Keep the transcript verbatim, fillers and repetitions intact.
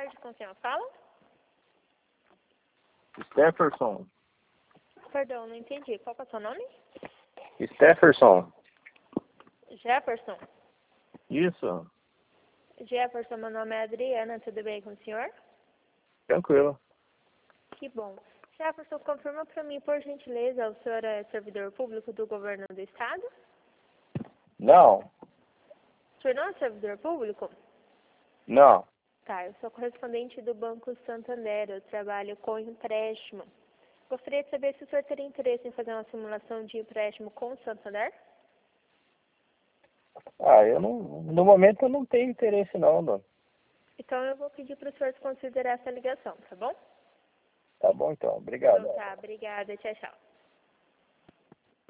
tarde, com quem eu falo? Stefferson. Perdão, não entendi. Qual que é o seu nome? Stefferson. Jefferson. Isso. Jefferson, meu nome é Adriana, tudo bem com o senhor? Tranquilo. Que bom. Jefferson, confirma para mim, por gentileza, o senhor é servidor público do governo do estado? Não. O senhor não é servidor público? Não. Tá, eu sou correspondente do Banco Santander, eu trabalho com empréstimo. Gostaria de saber se o senhor teria interesse em fazer uma simulação de empréstimo com o Santander? Ah, eu não. No momento eu não tenho interesse não, dona. Então eu vou pedir para o senhor considerar essa ligação, tá bom? Tá bom então, obrigado. Então tá, obrigada, tchau, tchau.